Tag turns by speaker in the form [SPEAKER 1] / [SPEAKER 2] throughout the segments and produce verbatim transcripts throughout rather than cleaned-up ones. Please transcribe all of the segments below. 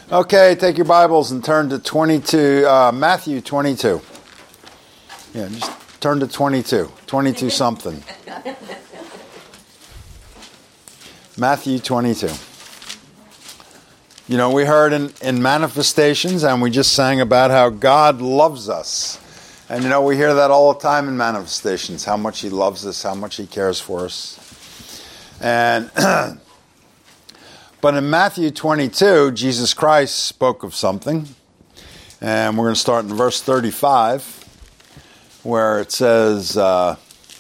[SPEAKER 1] Okay, take your Bibles and turn to twenty-two, uh, Matthew twenty-two. Yeah, just turn to twenty-two, twenty-two something. Matthew twenty-two. You know, we heard in, in Manifestations, and we just sang about how God loves us. And you know, we hear that all the time in Manifestations, how much He loves us, how much He cares for us. And but in Matthew twenty-two, Jesus Christ spoke of something. And we're going to start in verse thirty-five, where it says, uh,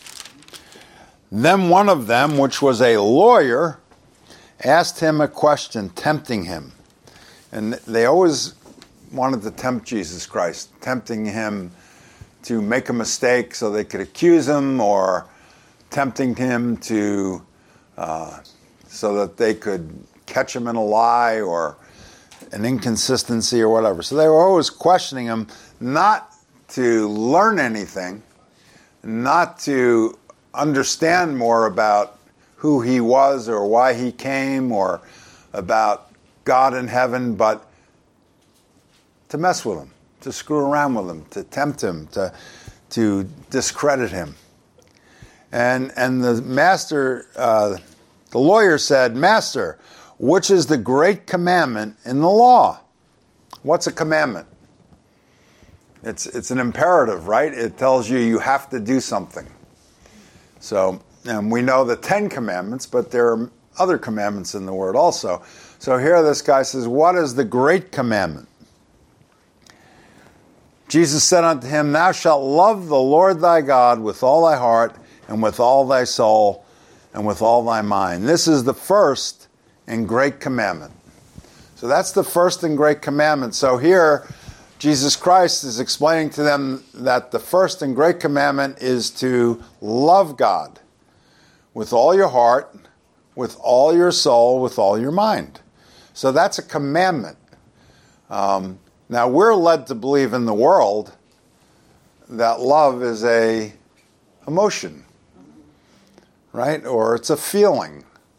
[SPEAKER 1] Then one of them, which was a lawyer, asked him a question, tempting him. And they always wanted to tempt Jesus Christ, tempting him to make a mistake so they could accuse him, or tempting him to uh, so that they could catch him in a lie or an inconsistency or whatever. So they were always questioning him, not to learn anything, not to understand more about who he was or why he came or about God in heaven, but to mess with him, to screw around with him, to tempt him, to to discredit him. And and the master, uh, the lawyer said, Master, which is the great commandment in the law? What's a commandment? It's it's an imperative, right? It tells you you have to do something. So, and we know the Ten Commandments, but there are other commandments in the Word also. So here this guy says, what is the great commandment? Jesus said unto him, Thou shalt love the Lord thy God with all thy heart, and with all thy soul, and with all thy mind. This is the first and great commandment. So that's the first and great commandment. So here, Jesus Christ is explaining to them that the first and great commandment is to love God with all your heart, with all your soul, with all your mind. So that's a commandment. Um, now we're led to believe in the world that love is a emotion, right? Or it's a feeling,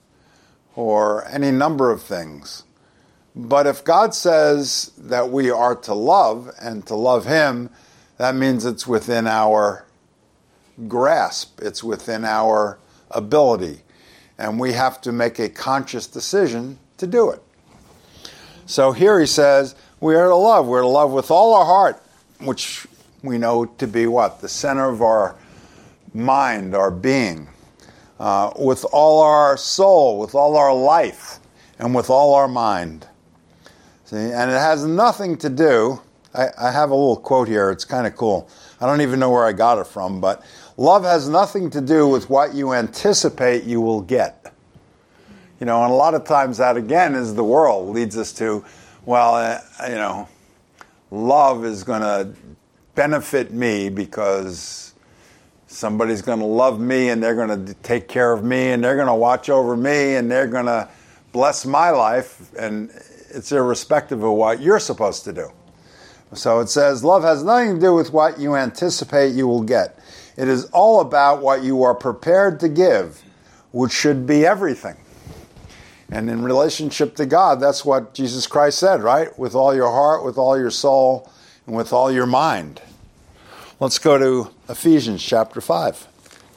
[SPEAKER 1] or any number of things. But if God says that we are to love and to love Him, that means it's within our grasp, it's within our ability, and we have to make a conscious decision to do it. So here he says, we are to love. We're to love with all our heart, which we know to be what? The center of our mind, our being. Uh, with all our soul, with all our life, and with all our mind. See, and it has nothing to do, I, I have a little quote here, it's kind of cool. I don't even know where I got it from, but love has nothing to do with what you anticipate you will get. You know, and a lot of times that, again, is the world, leads us to, well, uh, you know, love is going to benefit me because somebody's going to love me, and they're going to take care of me, and they're going to watch over me, and they're going to bless my life, and it's irrespective of what you're supposed to do. So it says, love has nothing to do with what you anticipate you will get. It is all about what you are prepared to give, which should be everything. And in relationship to God, that's what Jesus Christ said, right? With all your heart, with all your soul, and with all your mind. Let's go to Ephesians chapter five.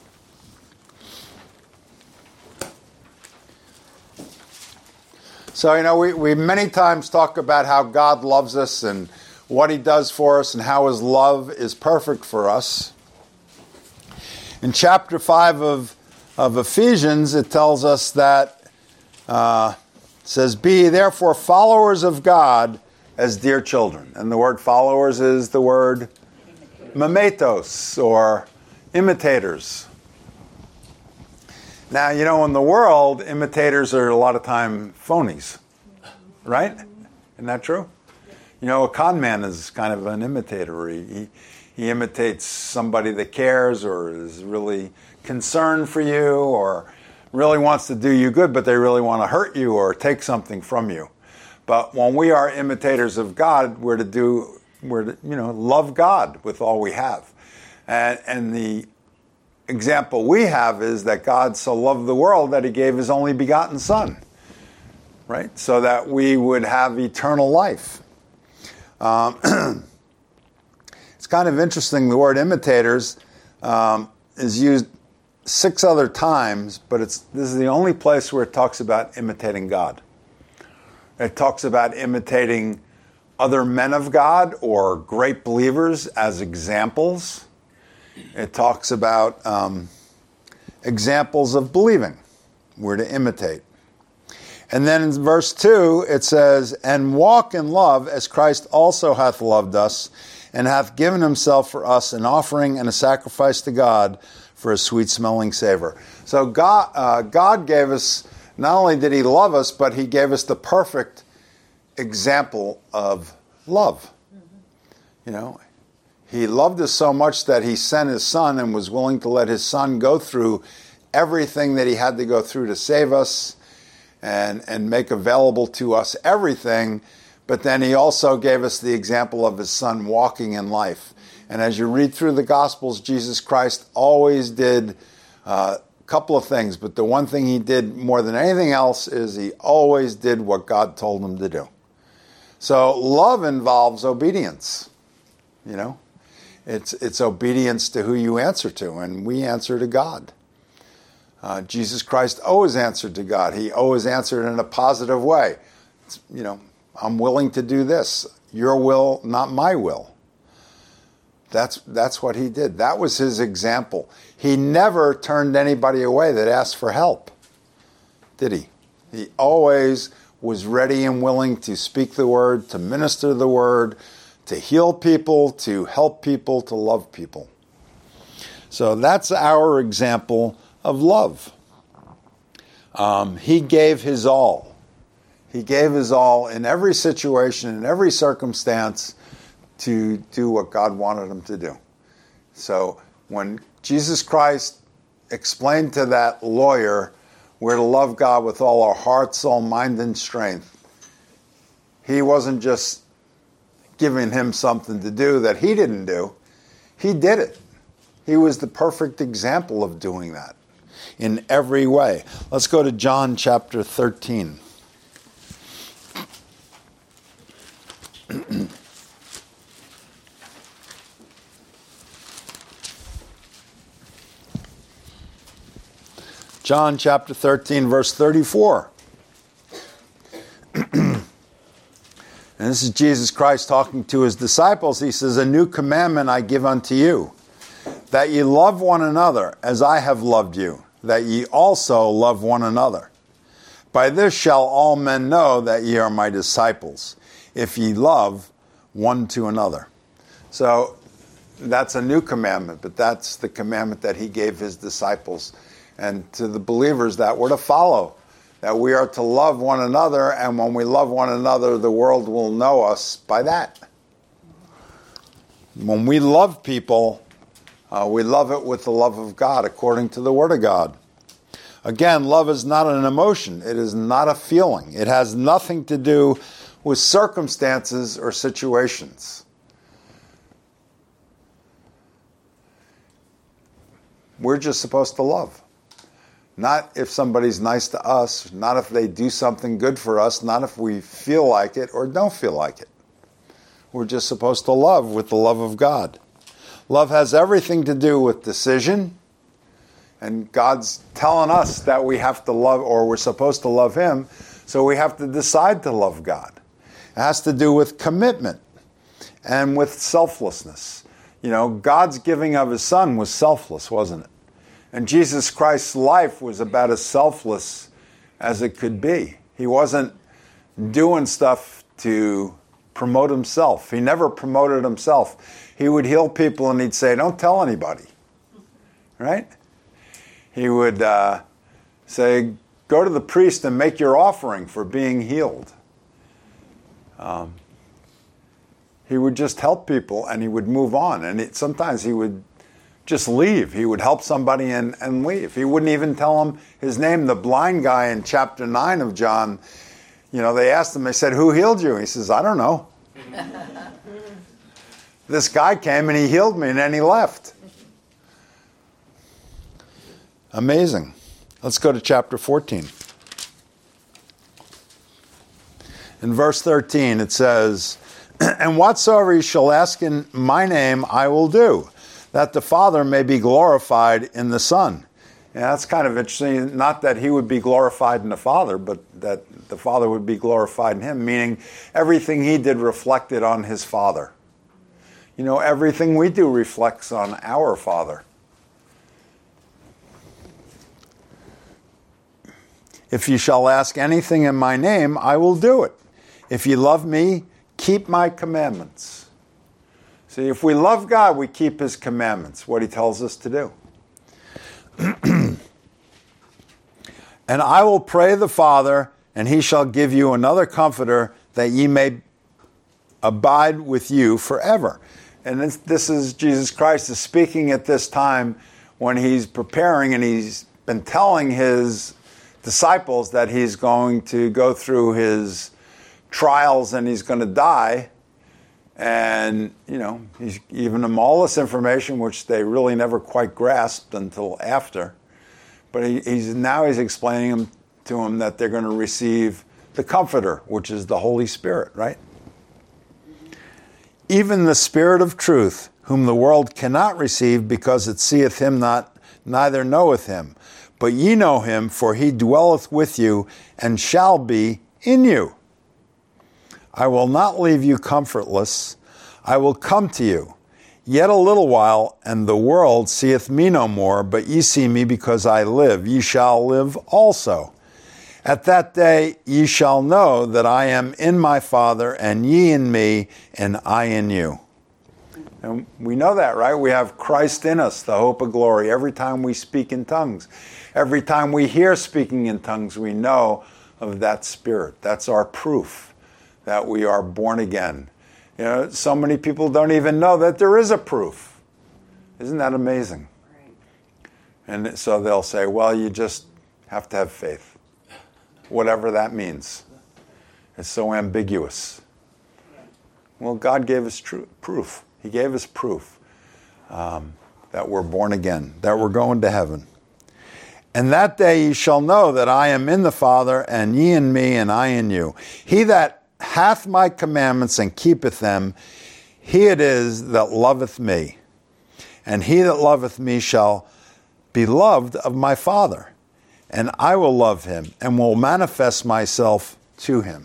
[SPEAKER 1] So, you know, we, we many times talk about how God loves us and what He does for us and how His love is perfect for us. In chapter five of, of Ephesians, it tells us that, uh, it says, Be therefore followers of God as dear children. And the word followers is the word mimetos, or imitators. Now, you know, in the world, imitators are a lot of time phonies, right? Isn't that true? You know, a con man is kind of an imitator. He, he imitates somebody that cares or is really concerned for you or really wants to do you good, but they really want to hurt you or take something from you. But when we are imitators of God, we're to do We're to, you know, love God with all we have. And, and the example we have is that God so loved the world that He gave His only begotten Son. right? So that we would have eternal life. Um, it's kind of interesting, the word imitators um, is used six other times, but it's this is the only place where it talks about imitating God. It talks about imitating other men of God or great believers as examples. It talks about um, examples of believing. We're to imitate. And then in verse two, it says, and walk in love as Christ also hath loved us, and hath given himself for us an offering and a sacrifice to God for a sweet-smelling savor. So God, uh, God gave us, not only did he love us, but he gave us the perfect example of love. Mm-hmm. You know, he loved us so much that he sent his son and was willing to let his son go through everything that he had to go through to save us and, and make available to us everything. But then he also gave us the example of his son walking in life. And as you read through the Gospels, Jesus Christ always did uh, a couple of things. But the one thing he did more than anything else is he always did what God told him to do. So love involves obedience. You know, it's it's obedience to who you answer to. And we answer to God. Uh, Jesus Christ always answered to God. He always answered in a positive way. It's, you know, I'm willing to do this. Your will, not my will. That's that's what he did. That was his example. He never turned anybody away that asked for help, did he? He always was ready and willing to speak the word, to minister the word, to heal people, to help people, to love people. So that's our example of love. Um, he gave his all. He gave his all in every situation, in every circumstance, to do what God wanted him to do. So when Jesus Christ explained to that lawyer we're to love God with all our heart, soul, mind, and strength, he wasn't just giving him something to do that he didn't do. He did it. He was the perfect example of doing that in every way. Let's go to John chapter thirteen. John chapter thirteen, verse thirty-four. And this is Jesus Christ talking to his disciples. He says, a new commandment I give unto you, that ye love one another as I have loved you, that ye also love one another. By this shall all men know that ye are my disciples, if ye love one to another. So that's a new commandment, but that's the commandment that he gave his disciples and to the believers that we're to follow, that we are to love one another, and when we love one another, the world will know us by that. When we love people, uh, we love it with the love of God, according to the Word of God. Again, love is not an emotion. It is not a feeling. It has nothing to do with circumstances or situations. We're just supposed to love. Not if somebody's nice to us, not if they do something good for us, not if we feel like it or don't feel like it. We're just supposed to love with the love of God. Love has everything to do with decision, and God's telling us that we have to love, or we're supposed to love him, so we have to decide to love God. It has to do with commitment and with selflessness. You know, God's giving of his son was selfless, wasn't it? And Jesus Christ's life was about as selfless as it could be. He wasn't doing stuff to promote himself. He never promoted himself. He would heal people and he'd say, don't tell anybody. Right? He would uh, say, go to the priest and make your offering for being healed. Um, he would just help people and he would move on. And it, sometimes he would just leave. He would help somebody and, and leave. He wouldn't even tell him his name. The blind guy in chapter nine of John, you know, they asked him, they said, who healed you? He says, I don't know. This guy came and he healed me and then he left. Amazing. Let's go to chapter fourteen. In verse thirteen, it says, "And whatsoever ye shall ask in my name, I will do, that the Father may be glorified in the Son." And that's kind of interesting. Not that he would be glorified in the Father, but that the Father would be glorified in him, meaning everything he did reflected on his Father. You know, everything we do reflects on our Father. "If you shall ask anything in my name, I will do it. If you love me, keep my commandments." See, if we love God, we keep his commandments, what he tells us to do. "And I will pray the Father, and he shall give you another comforter, that ye may abide with you forever." And this, this is Jesus Christ is speaking at this time when he's preparing, and he's been telling his disciples that he's going to go through his trials and he's going to die. And, you know, he's given them all this information, which they really never quite grasped until after. But he, he's now he's explaining them, to them that they're going to receive the Comforter, which is the Holy Spirit, right? "Even the Spirit of truth, whom the world cannot receive, because it seeth him not, neither knoweth him. But ye know him, for he dwelleth with you, and shall be in you. I will not leave you comfortless. I will come to you. Yet a little while, and the world seeth me no more, but ye see me, because I live. Ye shall live also. At that day ye shall know that I am in my Father, and ye in me, and I in you." And we know that, right? We have Christ in us, the hope of glory. Every time we speak in tongues, every time we hear speaking in tongues, we know of that Spirit. That's our proof that we are born again. You know, so many people don't even know that there is a proof. Isn't that amazing? Right. And so they'll say, well, you just have to have faith. Whatever that means. It's so ambiguous. Well, God gave us true proof. He gave us proof um, that we're born again, that we're going to heaven. "And that day ye shall know that I am in the Father, and ye in me, and I in you. He that hath my commandments and keepeth them, he it is that loveth me. And he that loveth me shall be loved of my Father. And I will love him, and will manifest myself to him."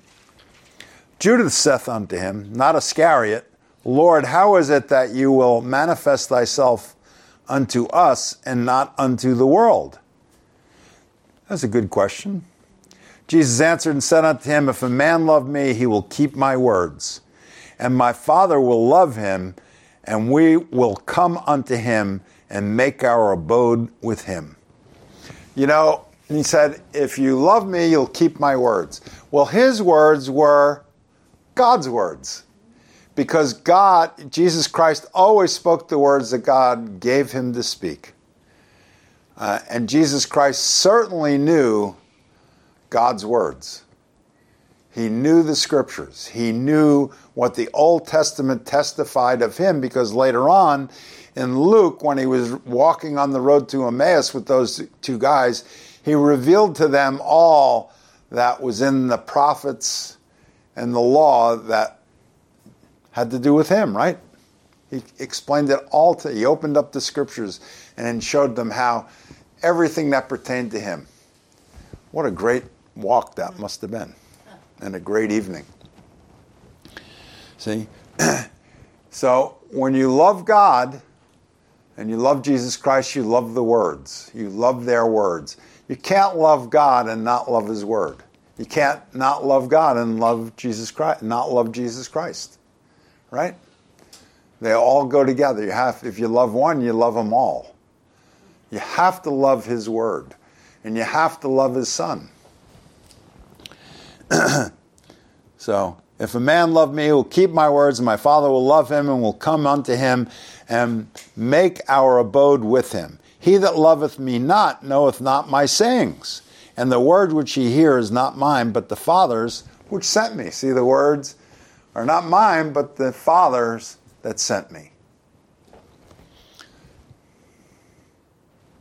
[SPEAKER 1] Judas saith unto him, not Iscariot, "Lord, how is it that you will manifest thyself unto us, and not unto the world?" That's a good question. Jesus answered and said unto him, "If a man love me, he will keep my words. And my Father will love him, and we will come unto him, and make our abode with him." You know, he said, if you love me, you'll keep my words. Well, his words were God's words. Because God, Jesus Christ, always spoke the words that God gave him to speak. Uh, and Jesus Christ certainly knew God's words. He knew the scriptures. He knew what the Old Testament testified of him, because later on in Luke, when he was walking on the road to Emmaus with those two guys, he revealed to them all that was in the prophets and the law that had to do with him, right? He explained it all to, he opened up the scriptures and then showed them how everything that pertained to him. What a great walk that must have been, and a great evening. See? So when you love God and you love Jesus Christ, you love the words. You love their words. You can't love God and not love his word. You can't not love God and love Jesus Christ, not love Jesus Christ. Right? They all go together. You have, if you love one, you love them all. You have to love his word, and you have to love his Son. So, if a man love me, he will keep my words, and my Father will love him, and will come unto him, and make our abode with him. He that loveth me not knoweth not my sayings, and the word which ye hear is not mine, but the Father's which sent me. See, the words are not mine, but the Father's that sent me.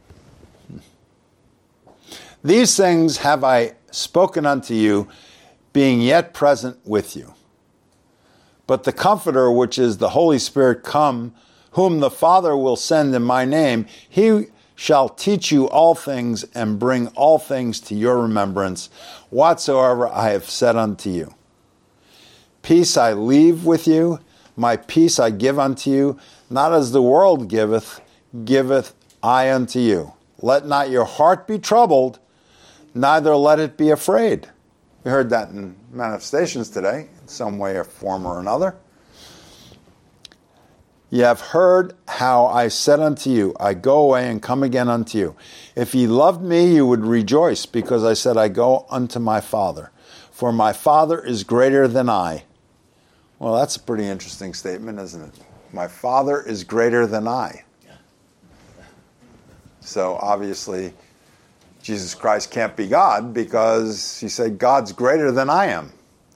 [SPEAKER 1] These things have I spoken unto you, being yet present with you. But the Comforter, which is the Holy Spirit, come, whom the Father will send in my name, he shall teach you all things and bring all things to your remembrance, whatsoever I have said unto you. Peace I leave with you, my peace I give unto you, not as the world giveth, giveth I unto you. Let not your heart be troubled, neither let it be afraid. We heard that in manifestations today, in some way or form or another. Ye have heard how I said unto you, I go away and come again unto you. If ye loved me, you would rejoice, because I said, I go unto my Father. For my Father is greater than I. Well, that's a pretty interesting statement, isn't it? My Father is greater than I. So obviously, Jesus Christ can't be God, because he said, God's greater than I am.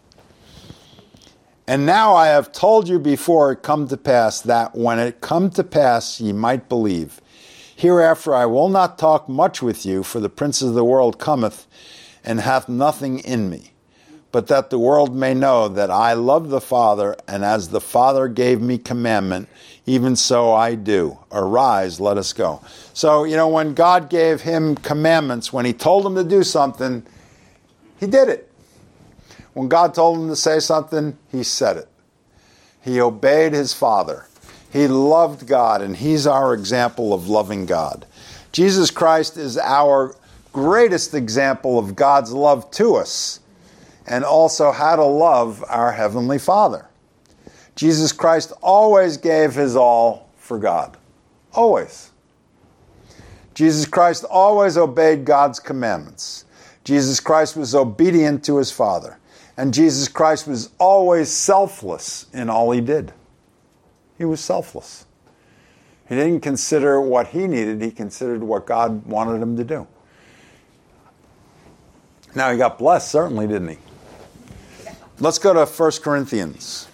[SPEAKER 1] And now I have told you before it come to pass, that when it come to pass ye might believe. Hereafter I will not talk much with you, for the prince of the world cometh, and hath nothing in me. But that the world may know that I love the Father, and as the Father gave me commandment, even so I do. Arise, let us go. So, you know, when God gave him commandments, when he told him to do something, he did it. When God told him to say something, he said it. He obeyed his Father. He loved God, and he's our example of loving God. Jesus Christ is our greatest example of God's love to us, and also how to love our Heavenly Father. Jesus Christ always gave his all for God. Always. Jesus Christ always obeyed God's commandments. Jesus Christ was obedient to his Father. And Jesus Christ was always selfless in all he did. He was selfless. He didn't consider what he needed. He considered what God wanted him to do. Now, he got blessed, certainly, didn't he? Let's go to First Corinthians.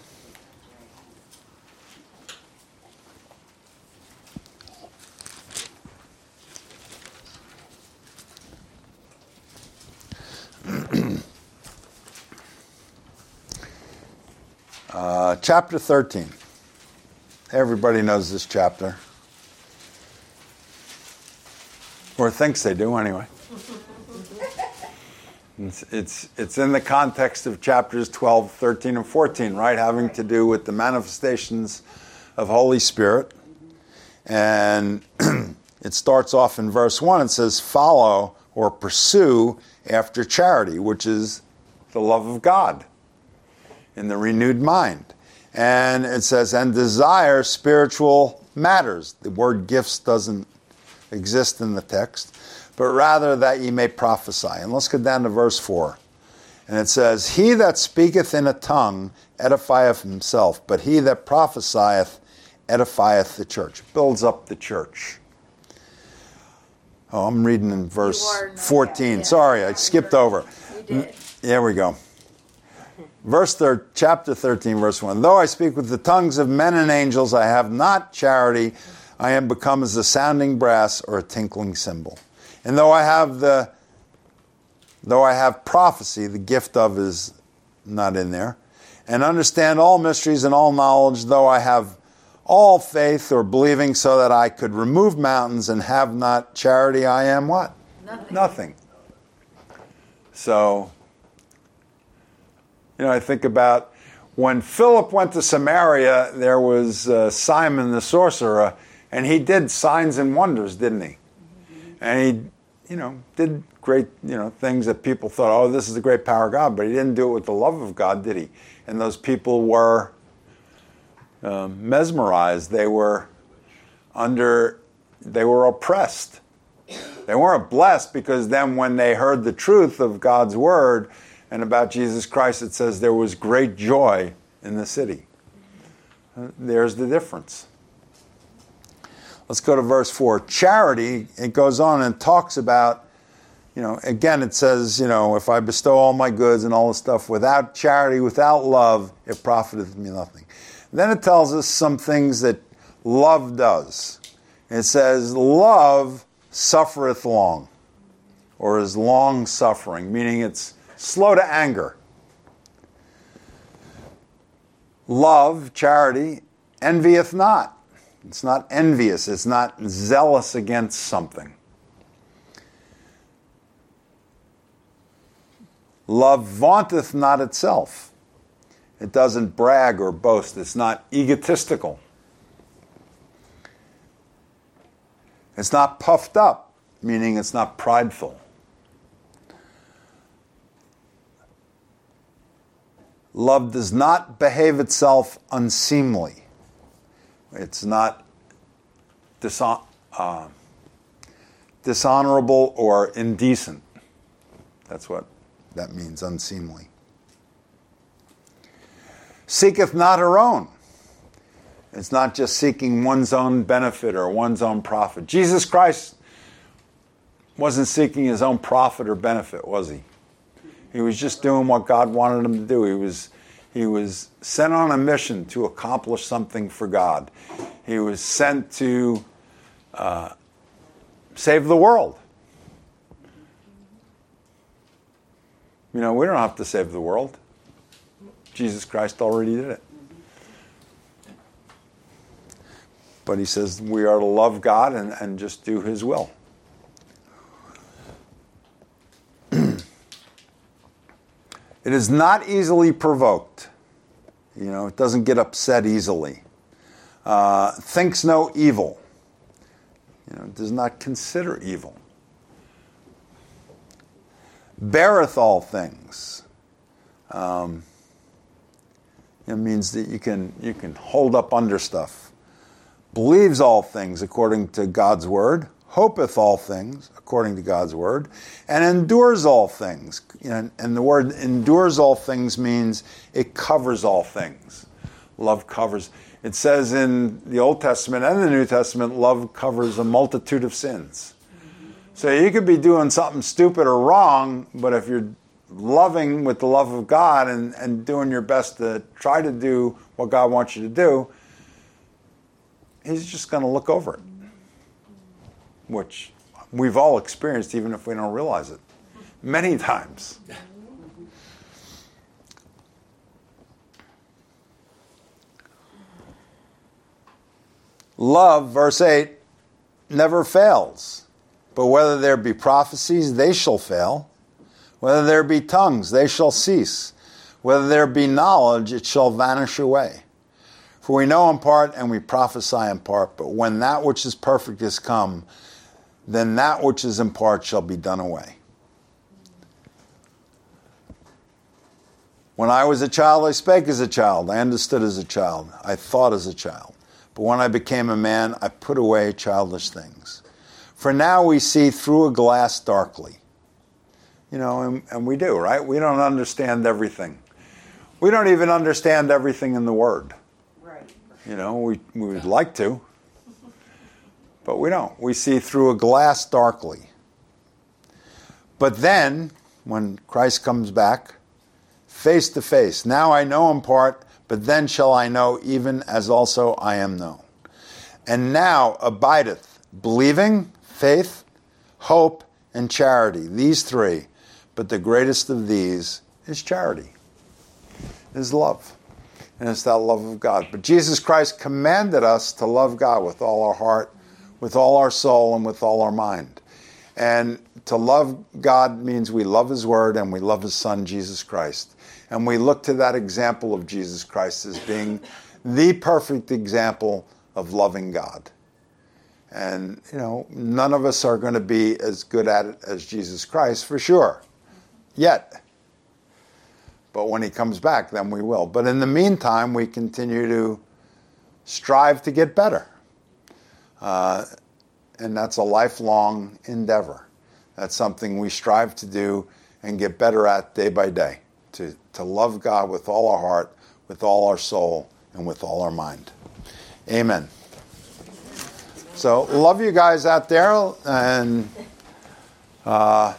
[SPEAKER 1] uh, chapter thirteen. Everybody knows this chapter. Or thinks they do, anyway. It's, it's, it's in the context of chapters twelve, thirteen, and fourteen, right? Having to do with the manifestations of Holy Spirit. And it starts off in verse one. It says, follow or pursue after charity, which is the love of God in the renewed mind. And it says, and desire spiritual matters. The word gifts doesn't exist in the text, but rather that ye may prophesy. And let's go down to verse four. And it says, he that speaketh in a tongue edifieth himself, but he that prophesieth edifieth the church. Builds up the church. Oh, I'm reading in verse fourteen. Yeah. Sorry, I skipped over.
[SPEAKER 2] You did.
[SPEAKER 1] There we go. Verse third, chapter thirteen, verse one. Though I speak with the tongues of men and angels, I have not charity, I am become as a sounding brass or a tinkling cymbal. And though I have the, though I have prophecy, the gift of is not in there, and understand all mysteries and all knowledge, though I have all faith or believing so that I could remove mountains and have not charity, I am what?
[SPEAKER 2] Nothing.
[SPEAKER 1] Nothing. So, you know, I think about when Philip went to Samaria, there was uh, Simon the sorcerer, and he did signs and wonders, didn't he? Mm-hmm. And he, you know, did great, you know, things that people thought, oh, this is the great power of God, but he didn't do it with the love of God, did he? And those people were um, mesmerized. They were under, they were oppressed. They weren't blessed because then when they heard the truth of God's word and about Jesus Christ, it says there was great joy in the city. There's the difference. Let's go to verse four. Charity, it goes on and talks about, you know, again it says, you know, if I bestow all my goods and all this stuff, without charity, without love, it profiteth me nothing. Then it tells us some things that love does. It says, love suffereth long, or is long-suffering, meaning it's slow to anger. Love, charity, envieth not. It's not envious. It's not zealous against something. Love vaunteth not itself. It doesn't brag or boast. It's not egotistical. It's not puffed up, meaning it's not prideful. Love does not behave itself unseemly. It's not dishon- uh, dishonorable or indecent. That's what that means, unseemly. Seeketh not her own. It's not just seeking one's own benefit or one's own profit. Jesus Christ wasn't seeking his own profit or benefit, was he? He was just doing what God wanted him to do. He was, he was sent on a mission to accomplish something for God. He was sent to uh, save the world. You know, we don't have to save the world. Jesus Christ already did it. But he says we are to love God and, and just do his will. It is not easily provoked. You know, it doesn't get upset easily. Uh, thinks no evil. You know, does not consider evil. Beareth all things. Um, it means that you can you can hold up under stuff. Believes all things according to God's word. Hopeth all things according to God's word, and endures all things. And, and the word endures all things means it covers all things. Love covers. It says in the Old Testament and the New Testament, love covers a multitude of sins. So you could be doing something stupid or wrong, but if you're loving with the love of God and, and doing your best to try to do what God wants you to do, he's just going to look over it. Which we've all experienced, even if we don't realize it, many times. Love, verse eight, never fails. But whether there be prophecies, they shall fail. Whether there be tongues, they shall cease. Whether there be knowledge, it shall vanish away. For we know in part and we prophesy in part, but when that which is perfect is come, then that which is in part shall be done away. When I was a child, I spake as a child. I understood as a child. I thought as a child. But when I became a man, I put away childish things. For now we see through a glass darkly. You know, and, and we do, right? We don't understand everything. We don't even understand everything in the Word.
[SPEAKER 2] Right.
[SPEAKER 1] You know, we, we would like to. But we don't. We see through a glass darkly. But then, when Christ comes back, face to face, now I know in part, but then shall I know even as also I am known. And now abideth believing, faith, hope, and charity, these three. But the greatest of these is charity, is love. And it's that love of God. But Jesus Christ commanded us to love God with all our heart, with all our soul, and with all our mind. And to love God means we love his word and we love his son, Jesus Christ. And we look to that example of Jesus Christ as being the perfect example of loving God. And, you know, none of us are going to be as good at it as Jesus Christ, for sure, yet. But when he comes back, then we will. But in the meantime, we continue to strive to get better. Uh, and that's a lifelong endeavor. That's something we strive to do and get better at day by day, to, to love God with all our heart, with all our soul, and with all our mind. Amen. So, love you guys out there, and uh,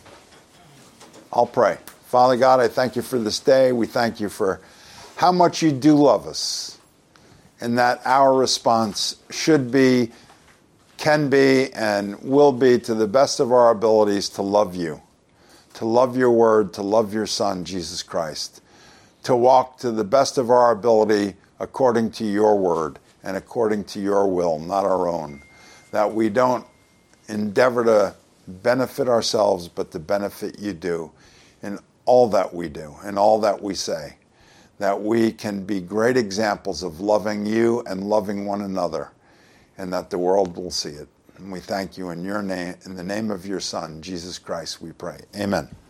[SPEAKER 1] I'll pray. Father God, I thank you for this day. We thank you for how much you do love us, and that our response should be, can be, and will be to the best of our abilities to love you, to love your word, to love your son, Jesus Christ, to walk to the best of our ability according to your word and according to your will, not our own. That we don't endeavor to benefit ourselves, but to benefit you do in all that we do, in all that we say. That we can be great examples of loving you and loving one another, and that the world will see it. And we thank you in your name, in the name of your Son, Jesus Christ, we pray. Amen.